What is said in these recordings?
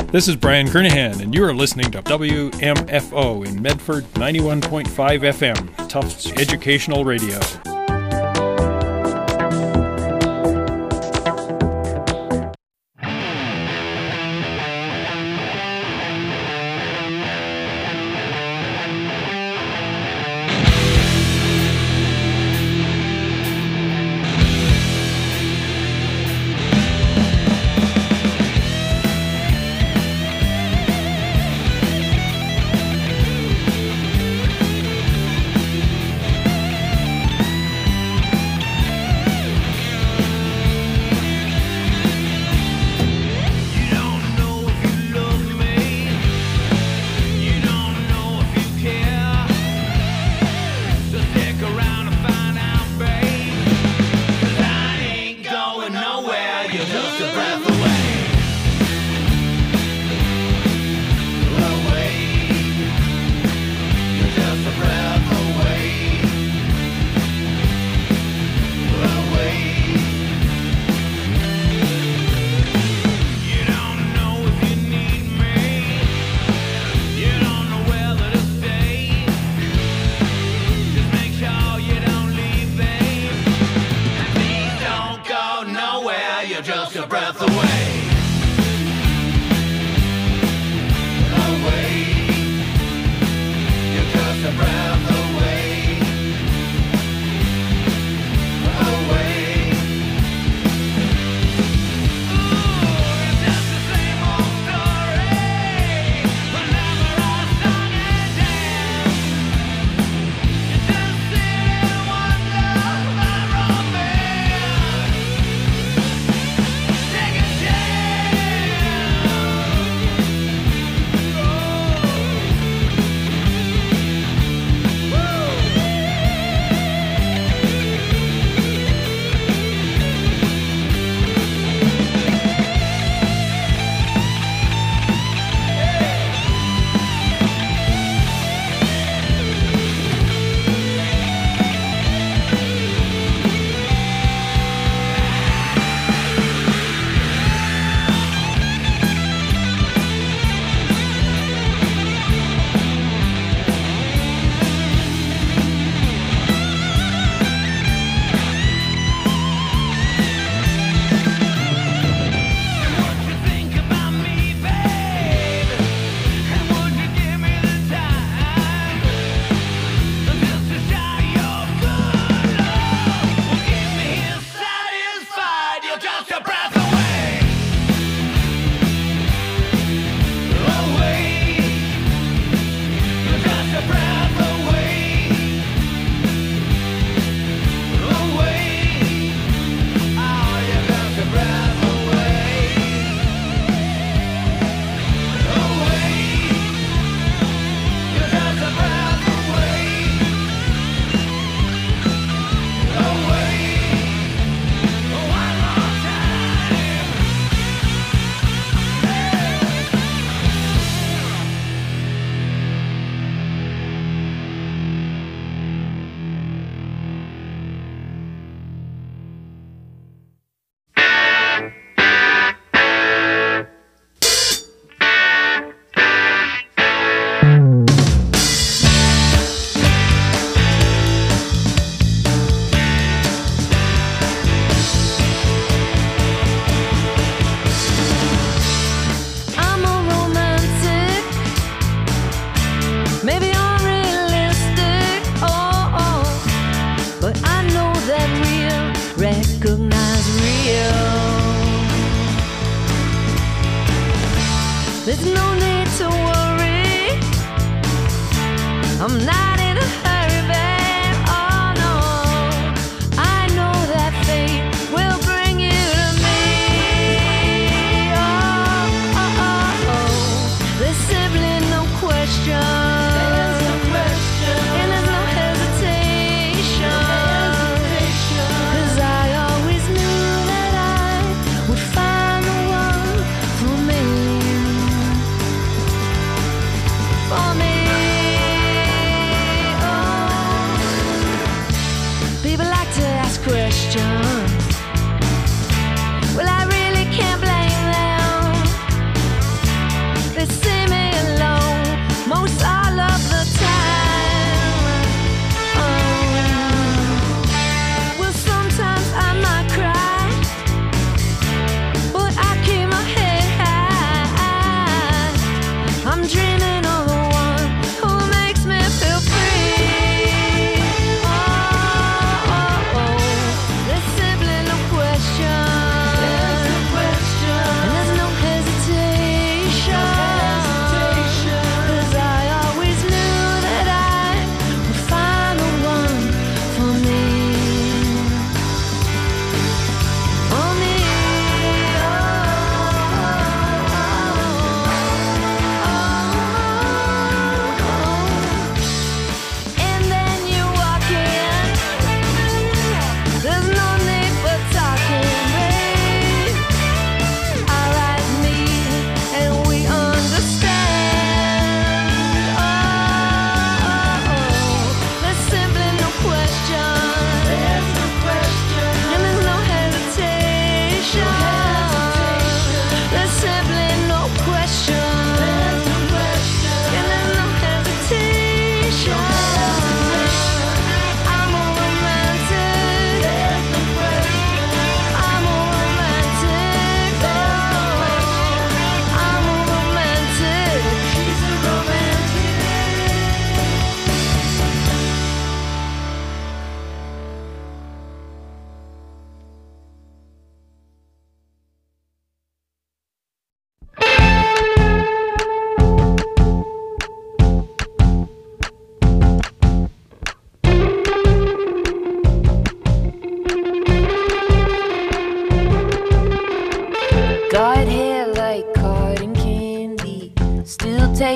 This is Brian Kernahan, and you are listening to WMFO in Medford 91.5 FM, Tufts Educational Radio.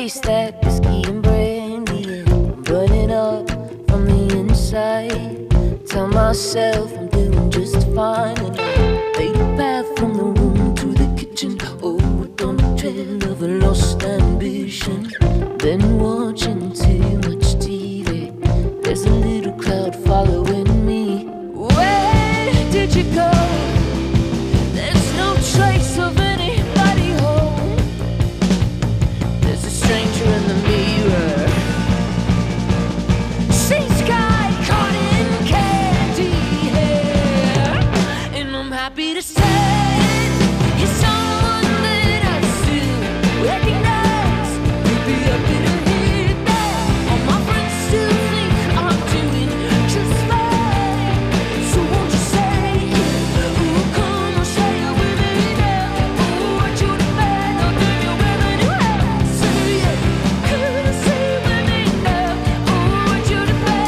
taste that whiskey and brandy, and I'm burning up from the inside. Tell myself I'm doing just fine, and I made a path from the room to the kitchen. Oh, on the trail of a lost ambition. Been watching too much TV. There's a little cloud following me. Where did you go? There's no trace of anybody home. There's a stranger in the mirror. Sea sky caught in candy hair, and I'm happy to say you're someone that I still recognize. Maybe I didn't hit that. All my friends still think I'm doing just fine. So won't you say, ooh, come on, say it with me now. Ooh, aren't you the man? Or do you really do it? Say it, could I say it with me now? Ooh, aren't you the man?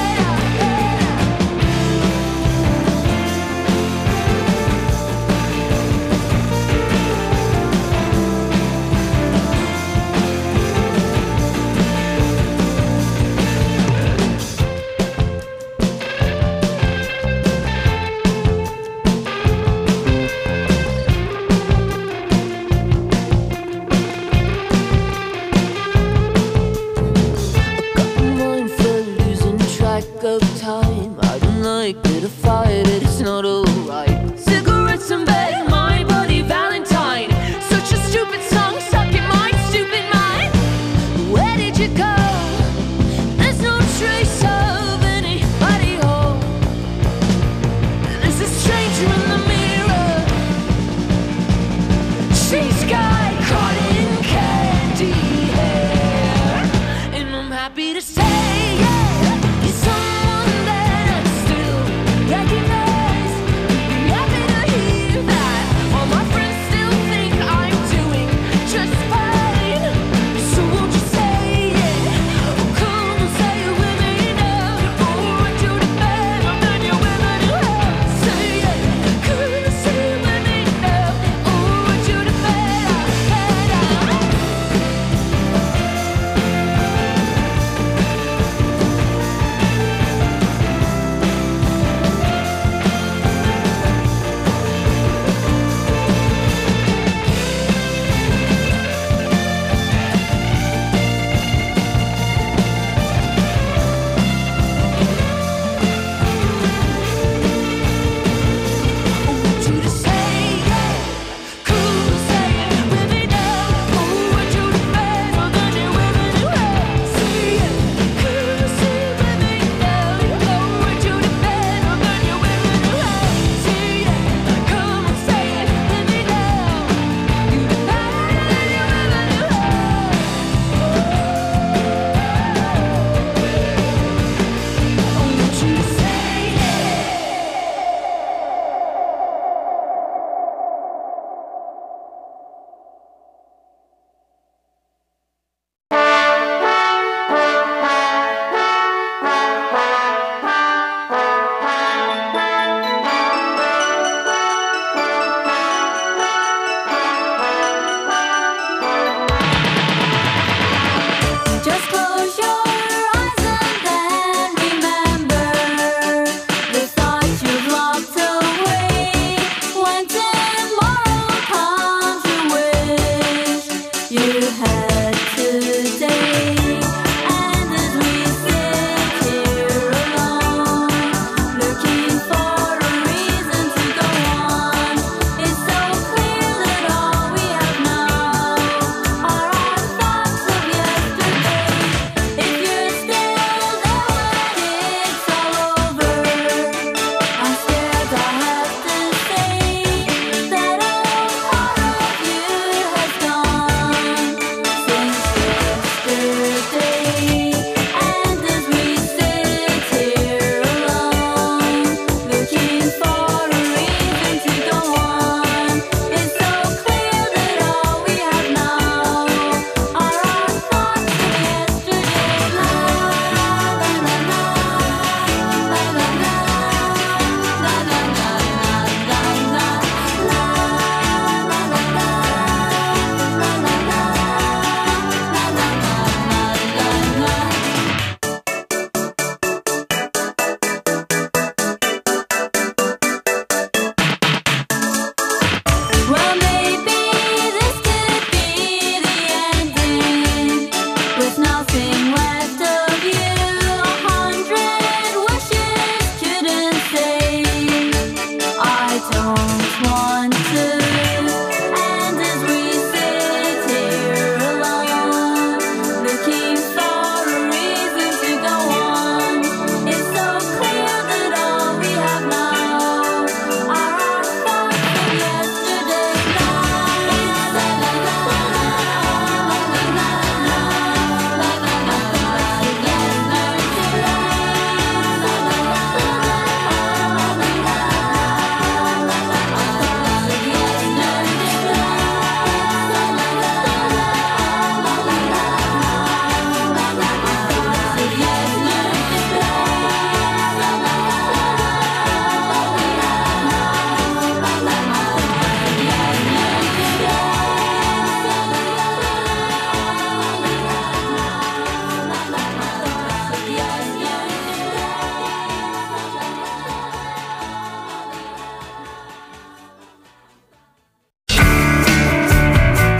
Mind for losing track of time. I don't like it, I fight it, it's not alright. Cigarettes in bed, my bloody Valentine. Such a stupid song stuck in my stupid mind. Where did you go? There's no trace of anybody home. There's a stranger in the mirror. Sea sky caught in candy hair, and I'm happy to say, yeah, you're someone that I still recognize. Maybe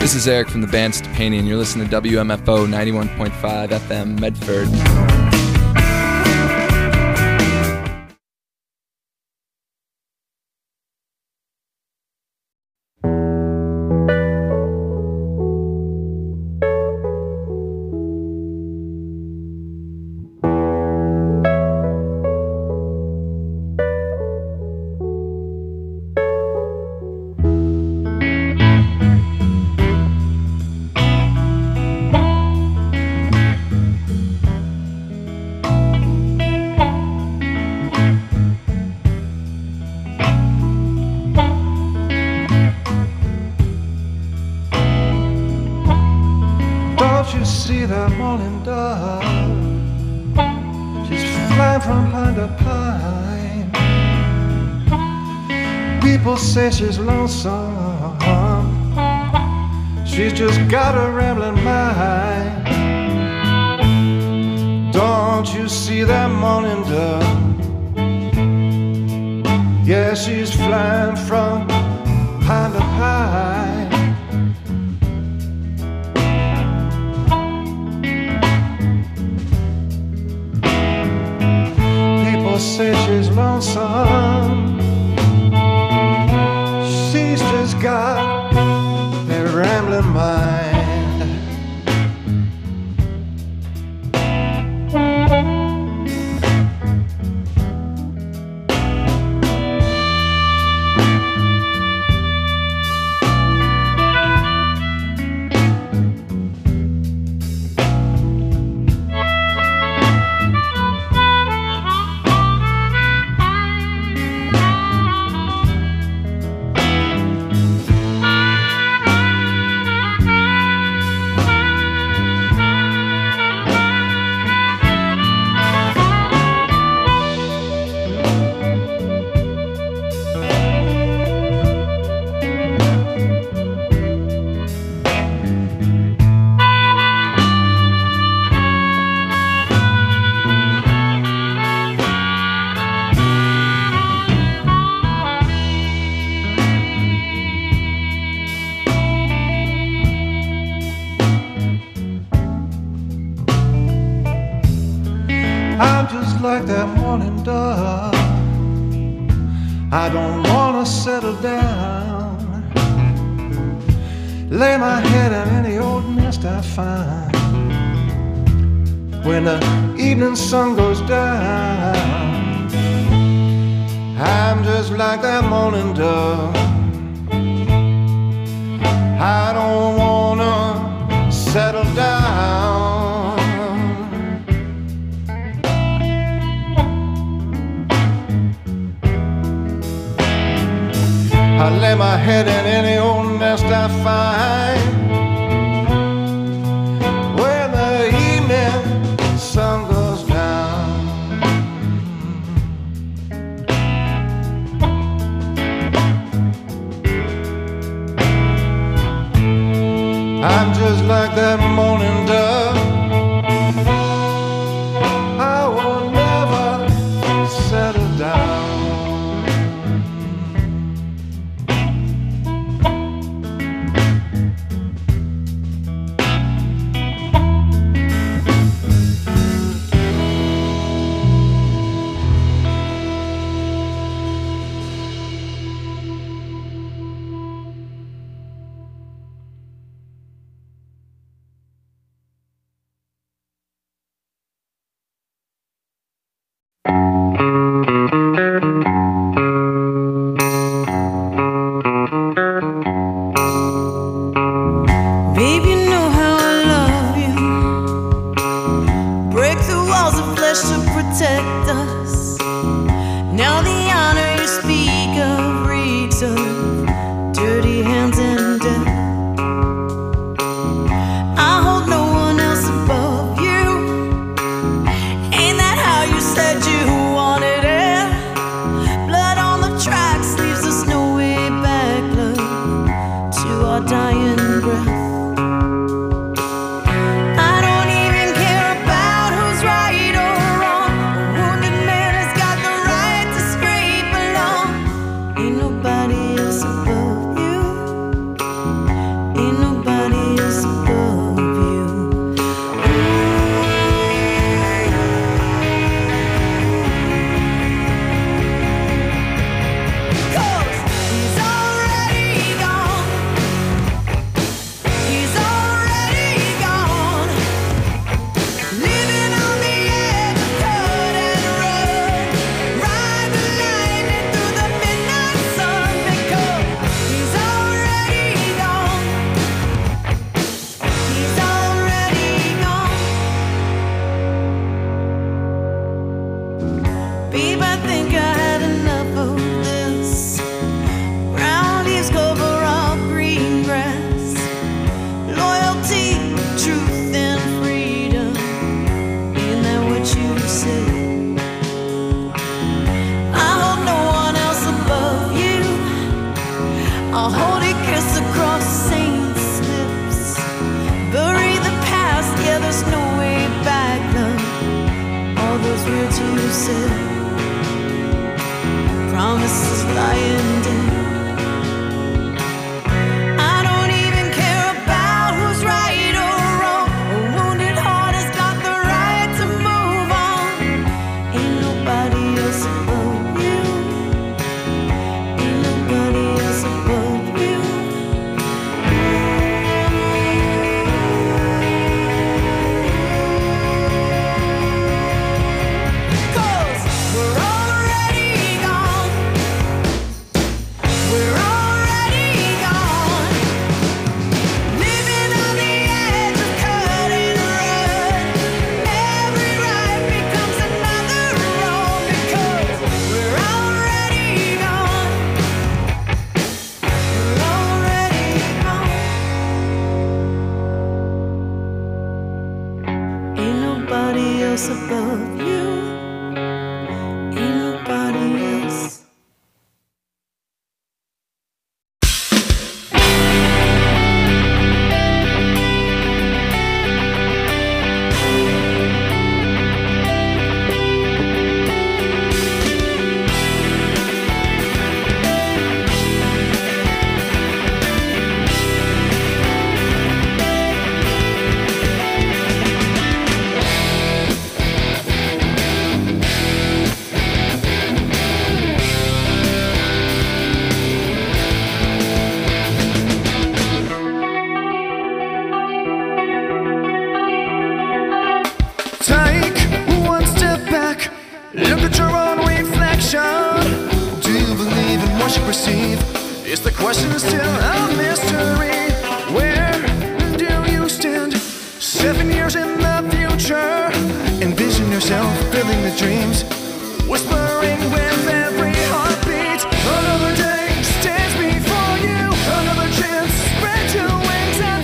This is Eric from the band Stepani, and you're listening to WMFO 91.5 FM Medford. See that morning dove, she's flying from pine to pine. People say she's lonesome, she's just got a rambling mind. Don't you see that morning dove? Yeah, she's flying from pine to pine. Say she's lonesome, she's just got a rambling mind. I'm just like that morning dove, I don't wanna settle down, lay my head in any old nest I find. When the evening sun goes down, I'm just like that morning dove, I don't wanna settle down. I lay my head in any old nest I find. When the evening sun goes down, I'm just like that morning dove, I will never settle down. Ain't no lying dead. I don't even care about who's right or wrong. A wounded heart has got the right to move on. Ain't nobody else above you. Ain't nobody else above you. Cause we're already gone. We're already gone. Living on the edge of cut and run. Every right becomes another wrong. Because we're already gone. We're already gone. Ain't nobody else above you. Ain't nobody else. Take one step back, look at your own reflection. Do you believe in what you perceive? Is the question still a mystery? Where do you stand? 7 years in the future. Envision yourself filling the dreams, whispering with every heartbeat. Another day stands before you. Another chance, spread your wings and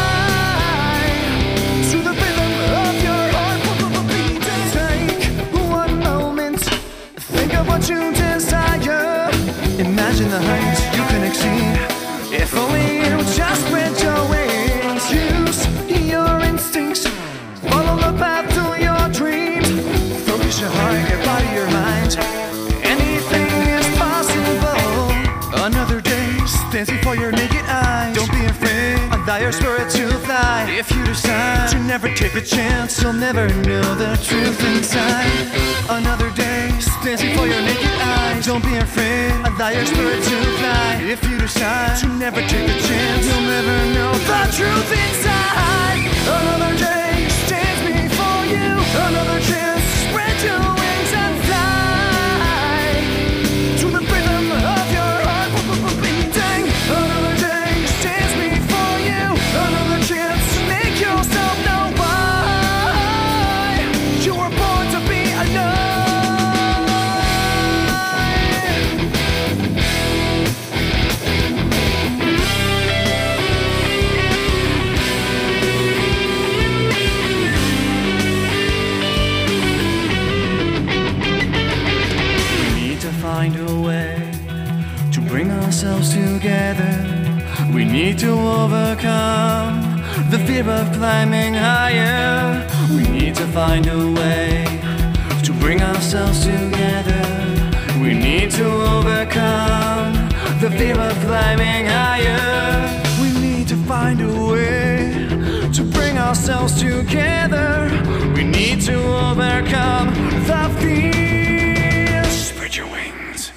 fly to the rhythm of your heart beating. Take one moment, think of what you desire. Imagine the heights you can exceed. If only you just spread your wings. Use your instincts, follow the path to your dreams. Focus your heart, your body, your mind. Anything is possible. Another day stands before your naked eyes. Don't be afraid, allow your spirit to fly. If you decide to never take a chance, you'll never know the truth inside. Another day stands before your naked eyes. Don't be afraid, allow your spirit to fly. If you decide to never take a chance, you'll never know the truth inside. Another day stands before you. Another chance, spread your wings and fly to the rhythm of your heart beating. Another day stands before you. Another chance to make yourself know why you were born to be alive. We need to find a way to bring ourselves together. We need to overcome the fear of climbing higher. We need to find a way to bring ourselves together. We need to overcome the fear of climbing higher. We need to find a way to bring ourselves together. We need to overcome the fear. Spread your wings.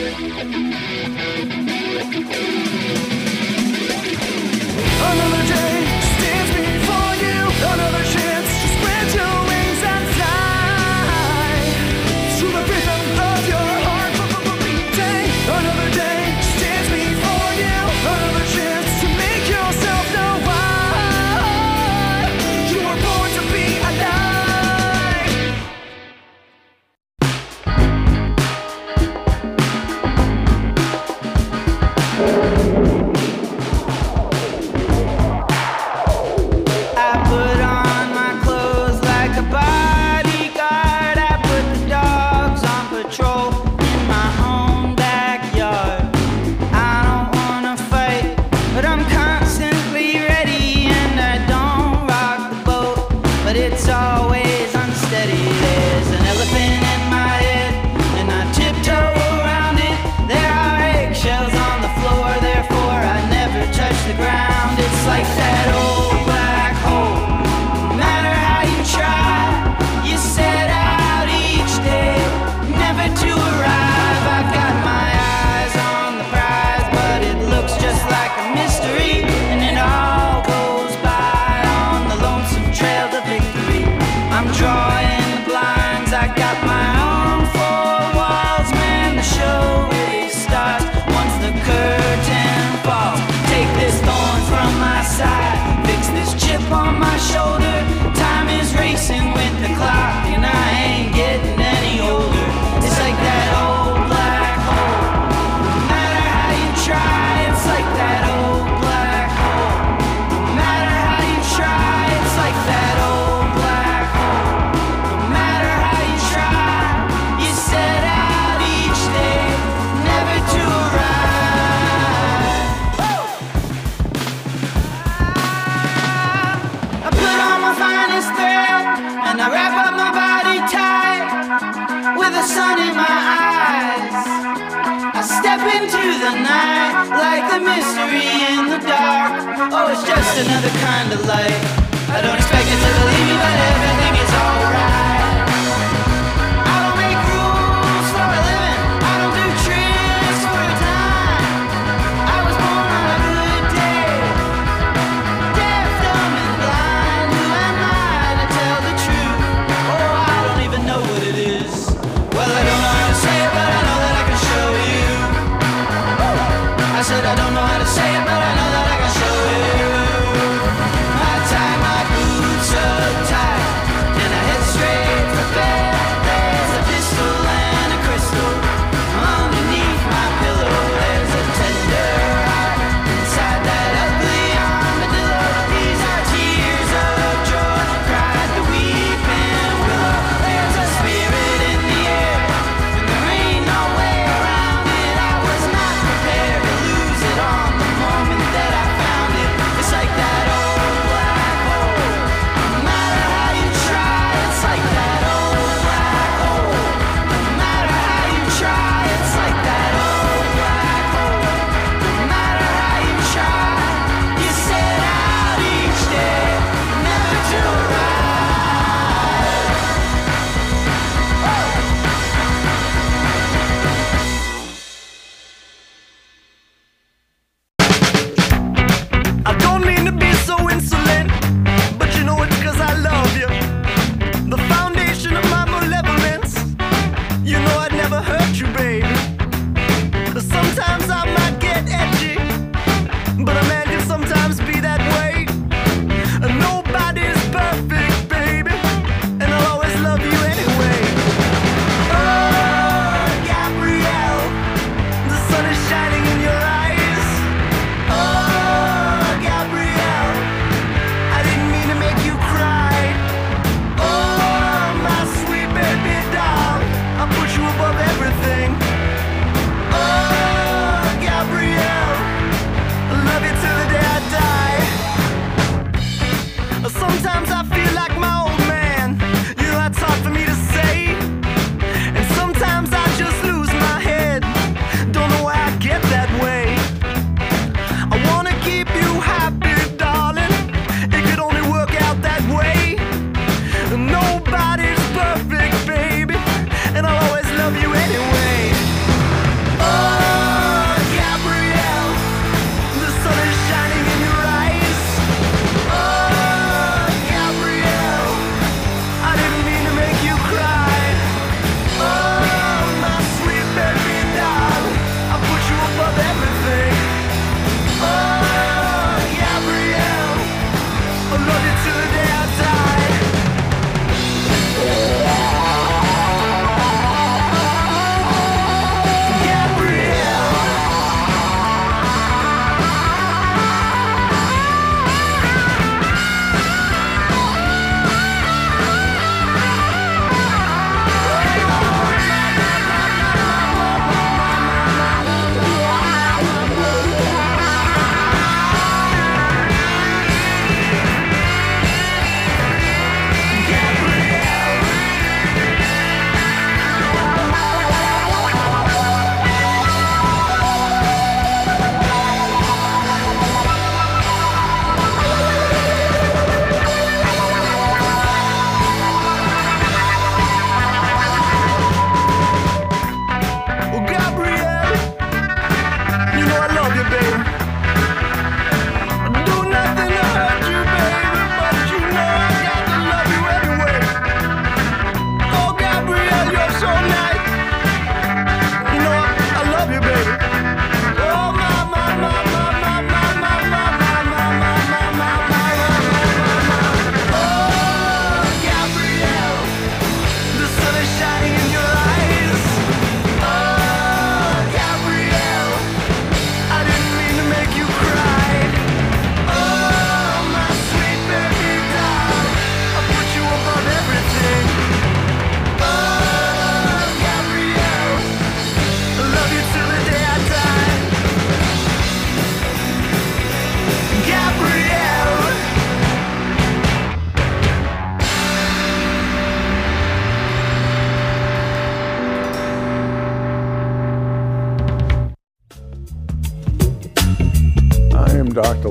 Another day always unsteady. There's an elephant in my head, and I tiptoe around it. There are eggshells on the floor, therefore I never touch the ground. It's like that old black hole. No matter how you try, you set out each day, never to arrive. I've got my eyes on the prize, but it looks just like a mystery, and it all goes by on the lonesome trail to victory. I'm drawing the blinds, I got my own four walls, man, the show really starts once the curtain falls. Take this thorn from my side, fix this chip on my shoulder. Time is racing with the clock, and I ain't getting any older. It's like that old black hole. No matter how you try, it's like that old black hole. No matter how you try, it's like that old black hole. No matter how you try, you set out each day, never to arrive. I put on my finest thread, and I wrap up my body tight with the sun in my eyes. I step into the night like the mystery in the dark. Oh, it's just another kind of light. I don't expect it to believe me, but everything is alright. I don't make rules for a living, I don't do tricks for a dime. I was born on a good day, deaf, dumb, and blind. Who am I to tell the truth? Oh, I don't even know what it is. Well, I don't know how to say it, but I know that I can show you. I said I don't know how to say it, but I know that I can show you. I tie my boots up tight, and I head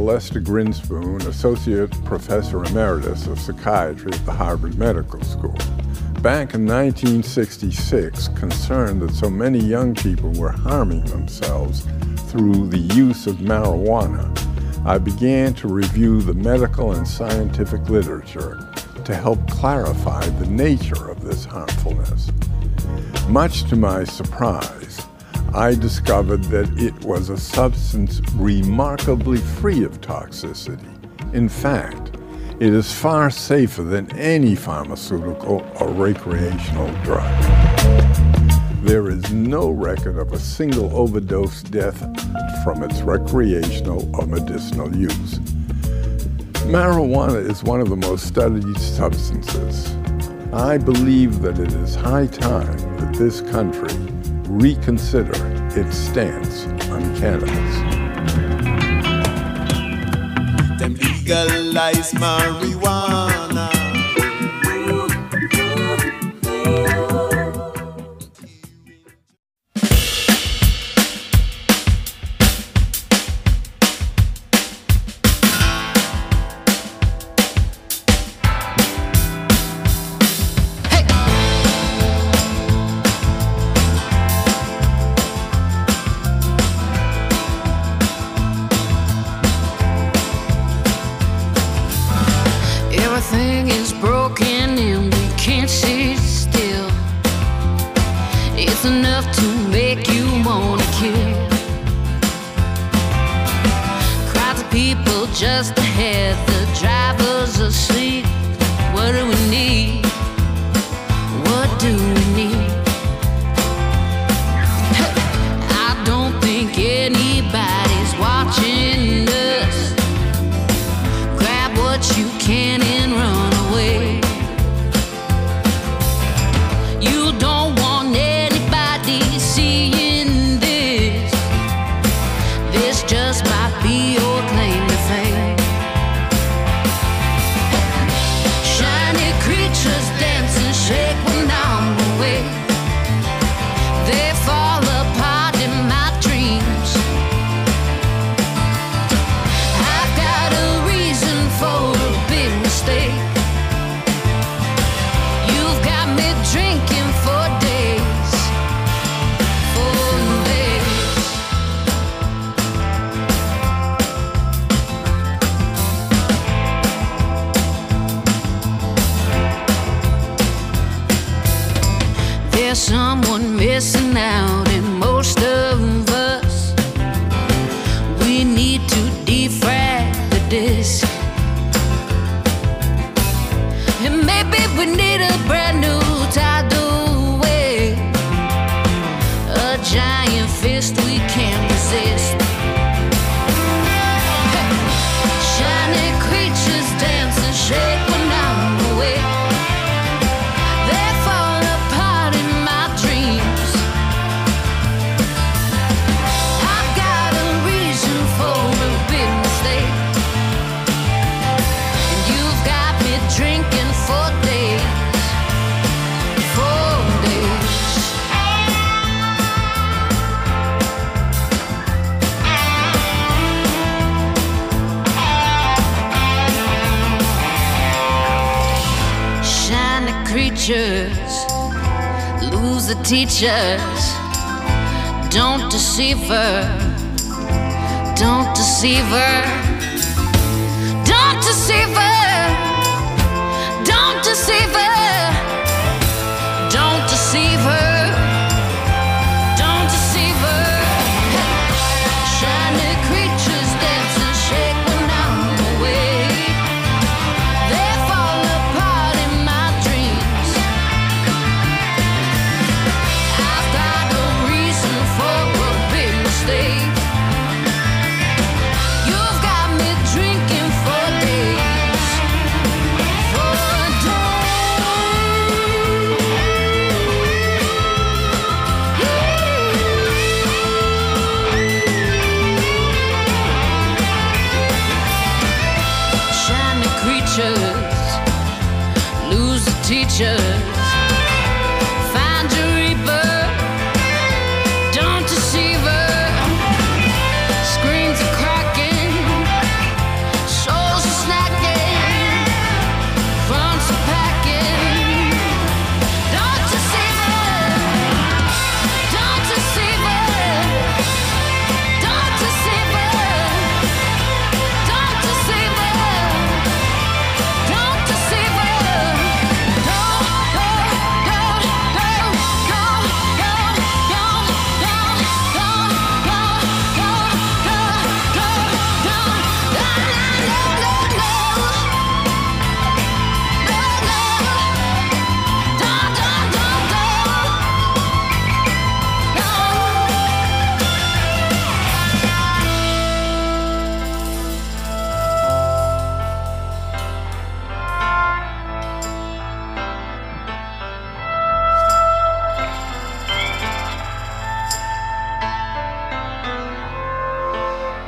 Lester Grinspoon, Associate Professor Emeritus of Psychiatry at the Harvard Medical School. Back in 1966, concerned that so many young people were harming themselves through the use of marijuana, I began to review the medical and scientific literature to help clarify the nature of this harmfulness. Much to my surprise, I discovered that it was a substance remarkably free of toxicity. In fact, it is far safer than any pharmaceutical or recreational drug. There is no record of a single overdose death from its recreational or medicinal use. Marijuana is one of the most studied substances. I believe that it is high time that this country reconsider its stance on cannabis. Them legalize marijuana. Everything is broken and we can't sit still. It's enough to make you wanna kill. Crowds of people just ahead, the driver's asleep. What do we need? What do we need? I don't think anybody's watching us. Grab what you can and run away. You don't want anybody seeing this. This just might be your claim to fame. Shiny creatures dance and shake when I'm away. They fall apart in my dreams. I've got a reason for a big mistake. You've got me drinking for days, for days. There's someone missing out in most of us. We need to defrag the disc. And maybe we need a brand new tidal wave, a giant fist we can't resist. Hey! Shiny creatures dance and shake when I'm away. They fall apart in my dreams. I've got a reason for a big mistake. And you've got me drinking for days, for days. Shiny creatures lose the teachers. Don't deceive her. Don't deceive her. Don't deceive her. Don't deceive her. Don't deceive her. Don't deceive her. Shiny creatures dance and shake when I'm away. They fall apart in my dreams. I've got a reason for a big mistake. You've got me drinking for days, for days.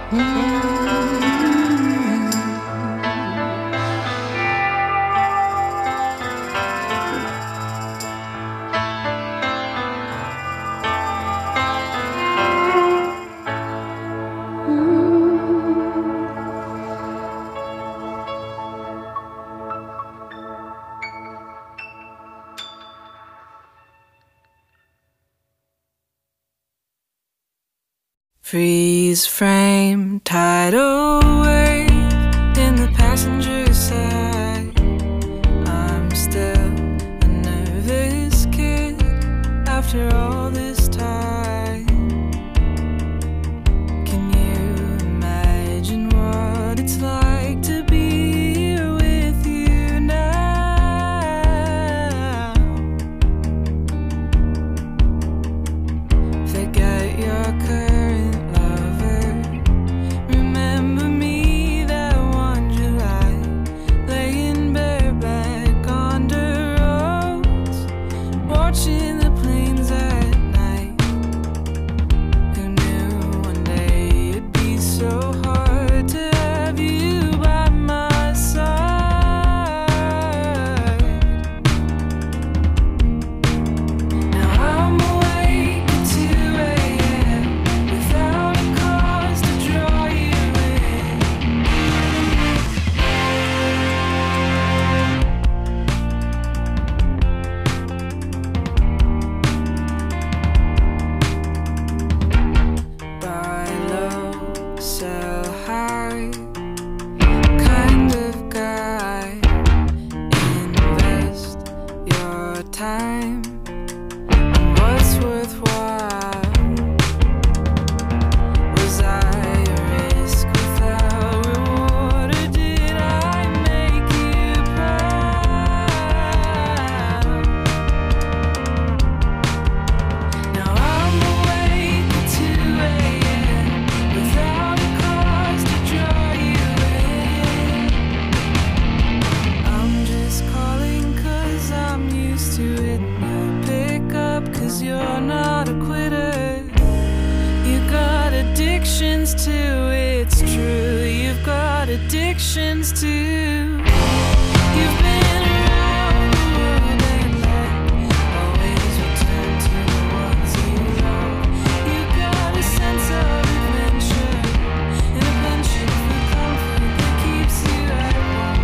Freeze frame, tidal wave in the passenger side. I'm still a nervous kid after all this time. Can you imagine what it's like to be here with you now? Forget your current lover. Remember me that one July, laying bareback on the roads, watching the planes at night. Who knew one day it'd be so hard to have you by my side? Now I'm awake at 2 a.m. without a cause to draw you in. Buy low, sell high, kind of guy. Invest your time in what's worthwhile. Was I a risk without reward, or did I make you proud? Now I'm awake at 2 a.m. without a cause to draw you in. I'm just calling 'cause I'm used to it. You'll pick up 'cause you're not a quitter. You got addictions too, it's true. You've got addictions too. You've been around the world and back, always return to the ones you love. You got a sense of adventure and a penchant for comfort that keeps you at home.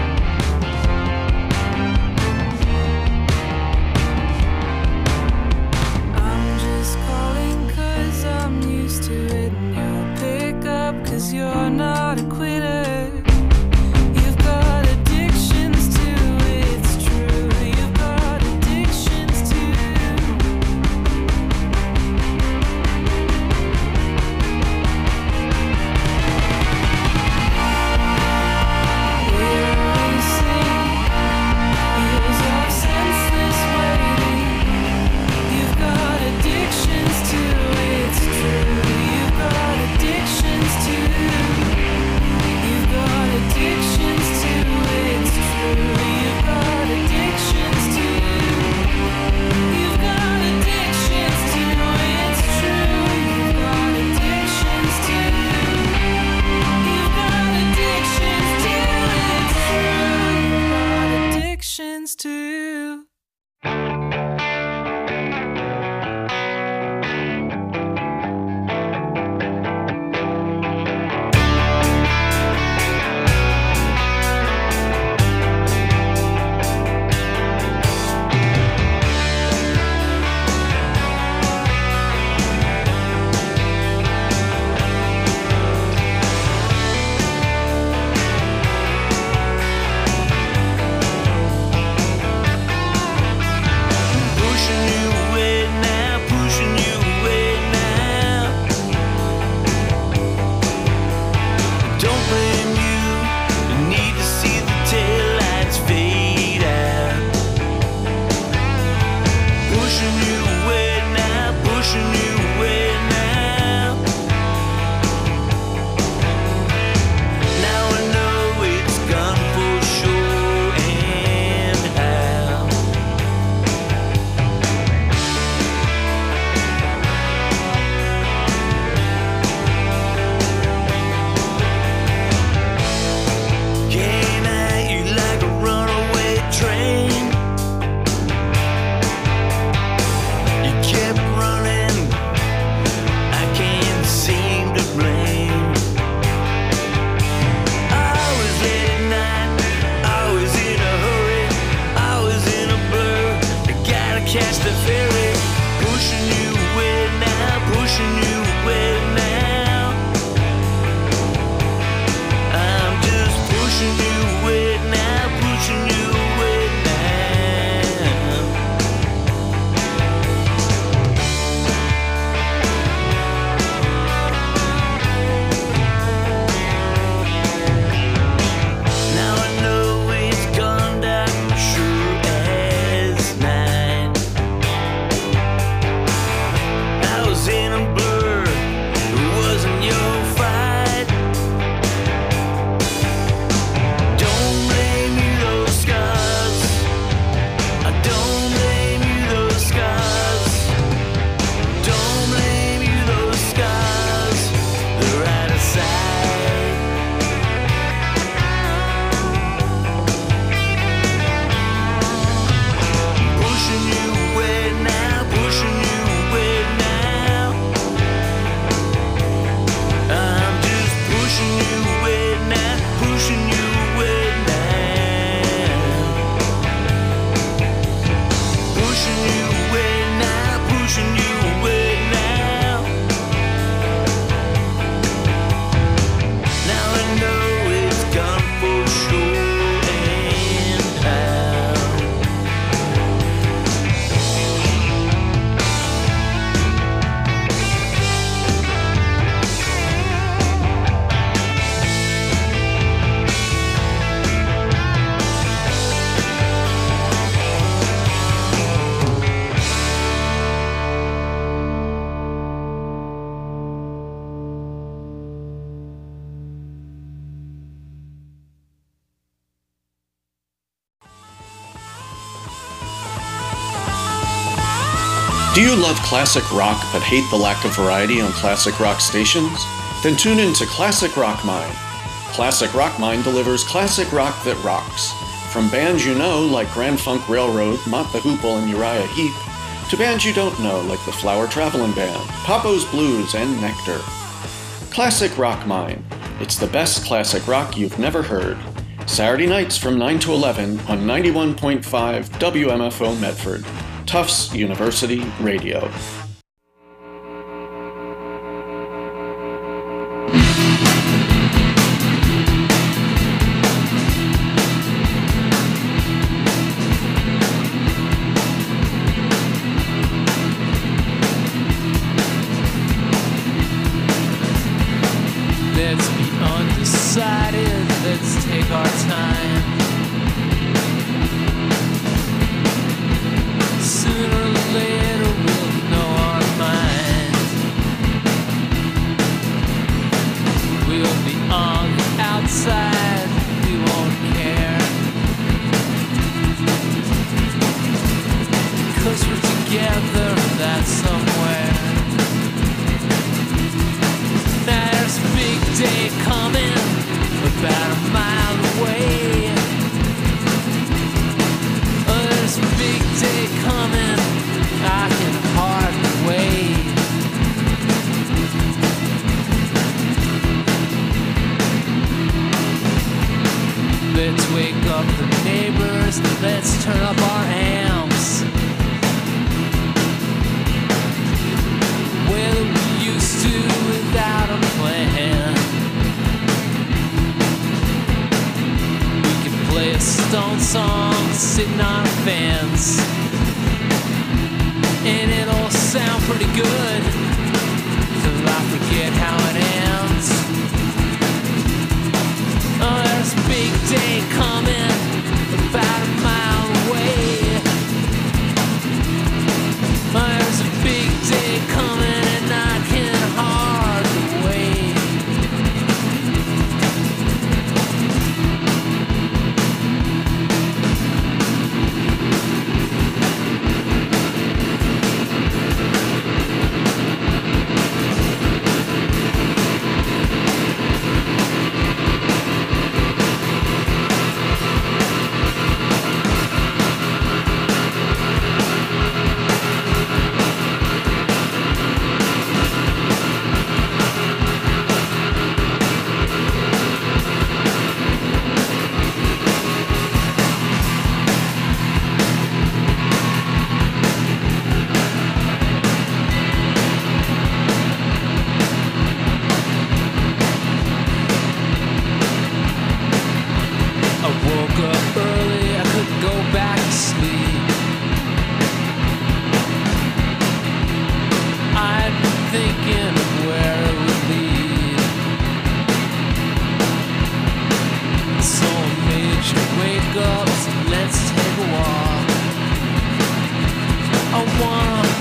I'm just calling 'cause I'm used to it, and you'll pick up 'cause you're not a quitter. You've got catch the ferry, pushing you away now, pushing you away now. I'm just pushing you away now, pushing you away now. Now I know it's gone down true as night. I was in a blur, it wasn't your fight. Don't blame you those scars. I don't blame you those scars. Don't blame you those scars. They're out of sight. Pushing you away now, pushing you away now. I'm just pushing you away now, pushing you away now. Pushing you away now, pushing you away now. Now I know it's gone for sure and out. Do you love classic rock but hate the lack of variety on classic rock stations? Then tune in to Classic Rock Mine. Classic Rock Mine delivers classic rock that rocks. From bands you know like Grand Funk Railroad, Mott the Hoople, and Uriah Heep, to bands you don't know like the Flower Traveling Band, Papo's Blues, and Nectar. Classic Rock Mine. It's the best classic rock you've never heard. Saturday nights from 9 to 11 on 91.5 WMFO Medford. Tufts University Radio. Let's be undecided, let's take our time. Sooner or later we'll know our mind. We'll be on the outside, we won't care. 'Cause we're together, that's somewhere. There's a big day coming, about a mile away. There's a big day coming, I can hardly wait. Let's wake up the neighbors, let's turn up our amps. Well, we used to without a plan. We can play a Stone song sitting on a fence, and it'll sound pretty good till I forget how it ends. Oh, there's a big day coming, about a mile away. Oh, there's a big day coming, and I can hardly wait.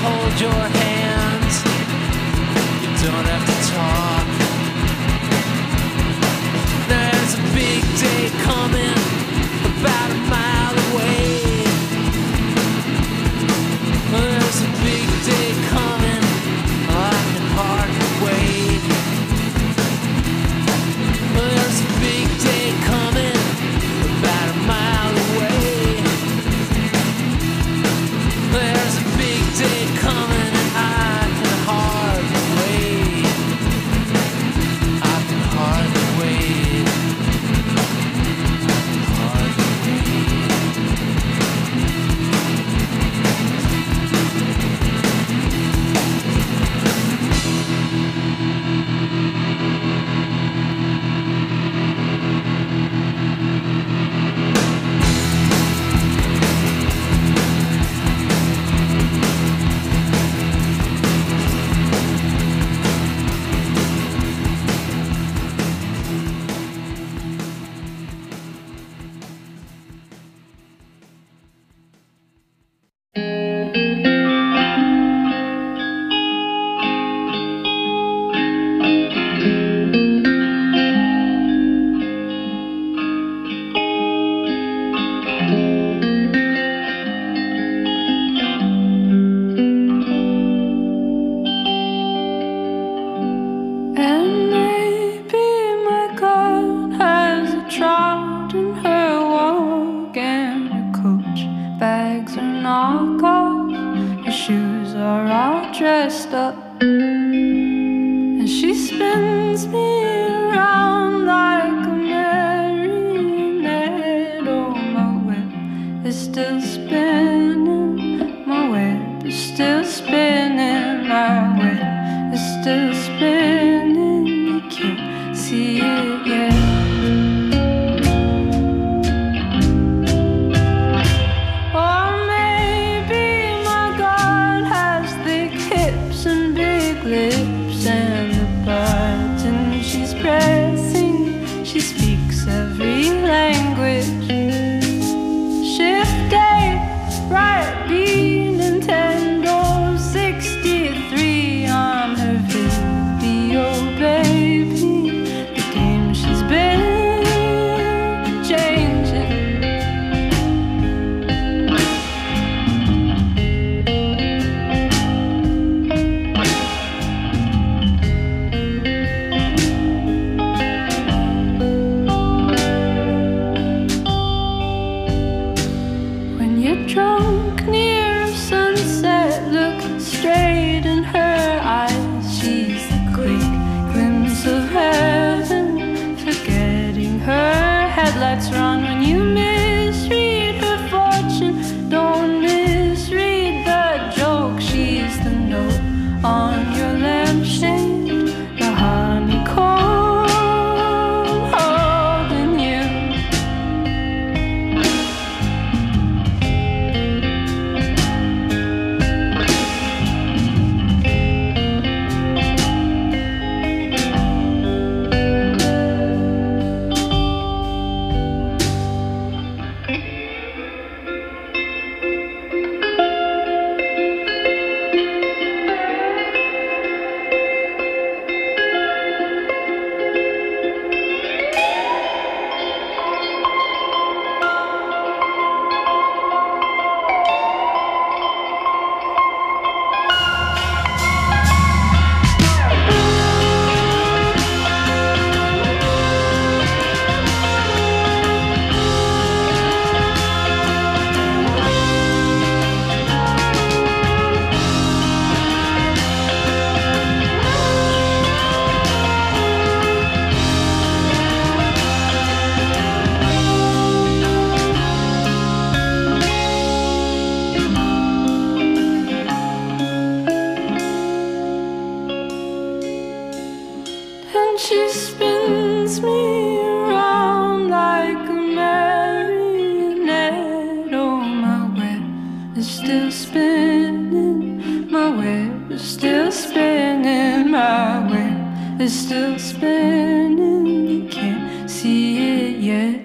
hold your hands. You don't have to talk. There's a big day coming, about a mile away. There's a big day coming, I can hardly wait. There's a big day coming, about a mile away. There's a big day coming, and I can hardly wait. I can hardly wait. Hardly wait. And maybe my God has a trot in her walk, and her coach bags are knockoff, her shoes are all dressed up, and she spins me around like a marionette. Oh, my web is still spinning, my web is still spinning, my web is still spinning, you can't see it yet. Or maybe my God has thick hips and big lips, and the button she's pressing, she speaks every language. Shift A, right B, Nintendo 63 on her video, baby. The game she's been changing. When you're drunk near sunset, look straight in her eyes. She's the quick glimpse of heaven, forgetting her headlights are on. When you misread her fortune, don't misread the joke. She's the note on your lampshade, the honeycomb holding you. And she spins me around like a marionette. Oh, my web is still spinning, my web is still spinning, my web is still spinning, you can't see it yet.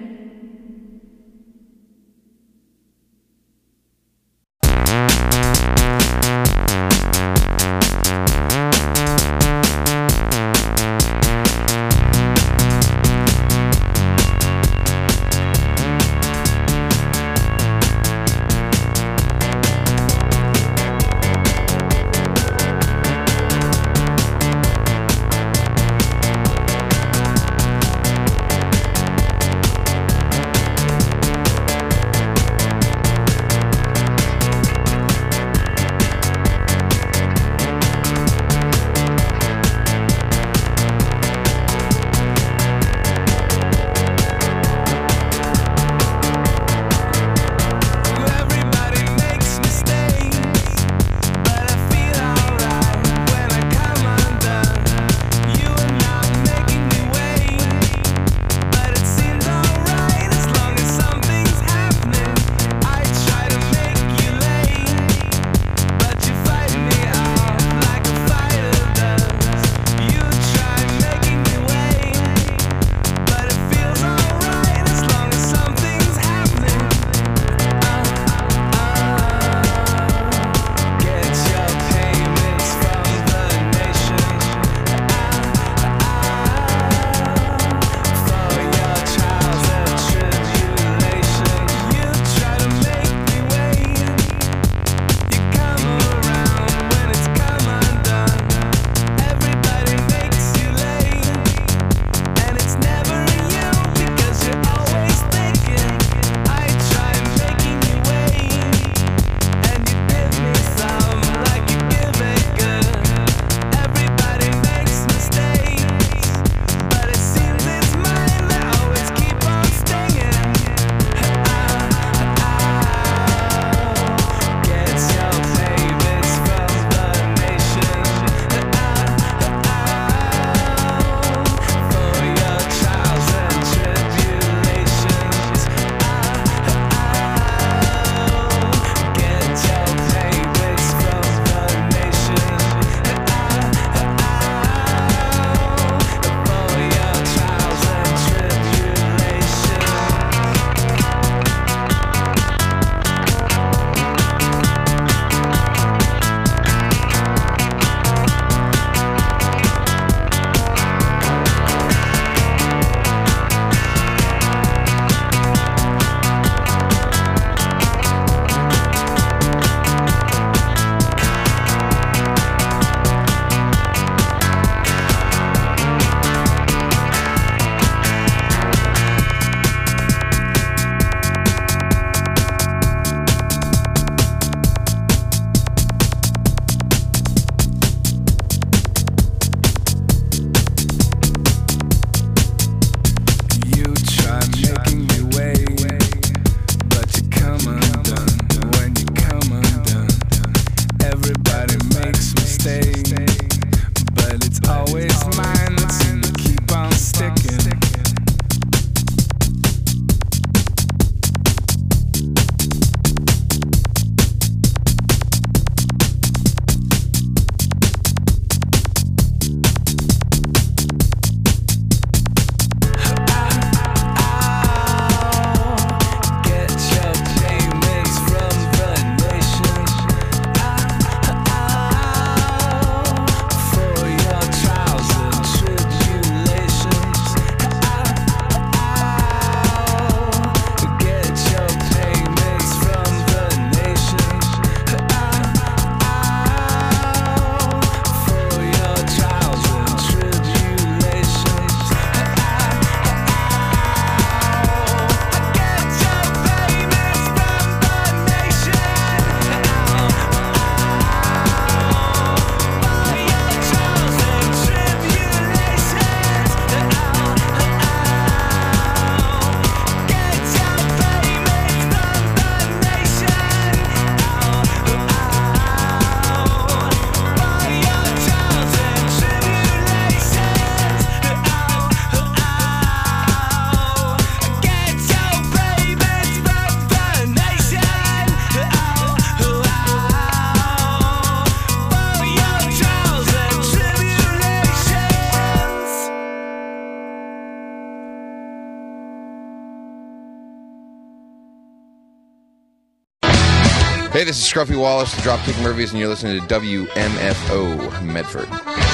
Hey, this is Scruffy Wallace, the Dropkick Murphys, and you're listening to WMFO Medford.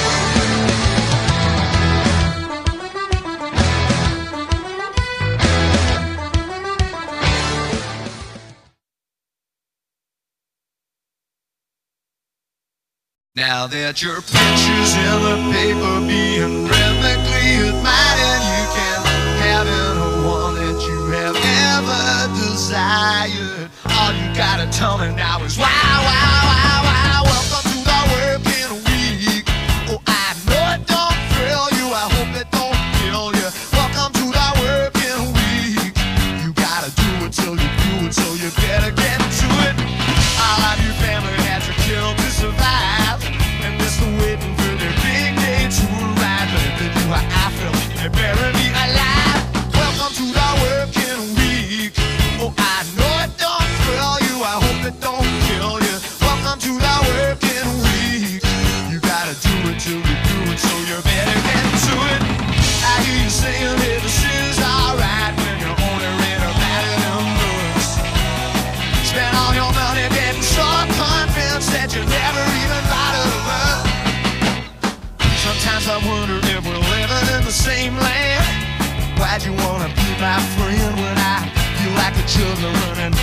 Now that your picture's in the paper being rhythmically admired, you can have any one that you have ever desired. All you gotta tell me now is wow, wow, wow, wow. Welcome to the working week. Oh, I know it don't thrill you, I hope it don't kill you. Welcome to the working week. You gotta do it till you do it, so you better get to it. All of your family had to kill to survive. Waiting for their big day to arrive, but if they do how I feel, they bury me alive. Welcome to the working week. Oh, I know it don't thrill you, I hope it don't kill you. Welcome to the working week. You gotta do it till you do it, so you better get to it. I hear you saying that this is alright when you're only read about it in books. Spend all your money getting so convinced that you never even bothered to learn. Sometimes I wonder if we're living in the same land. Why'd you wanna be my friend when I feel like the children running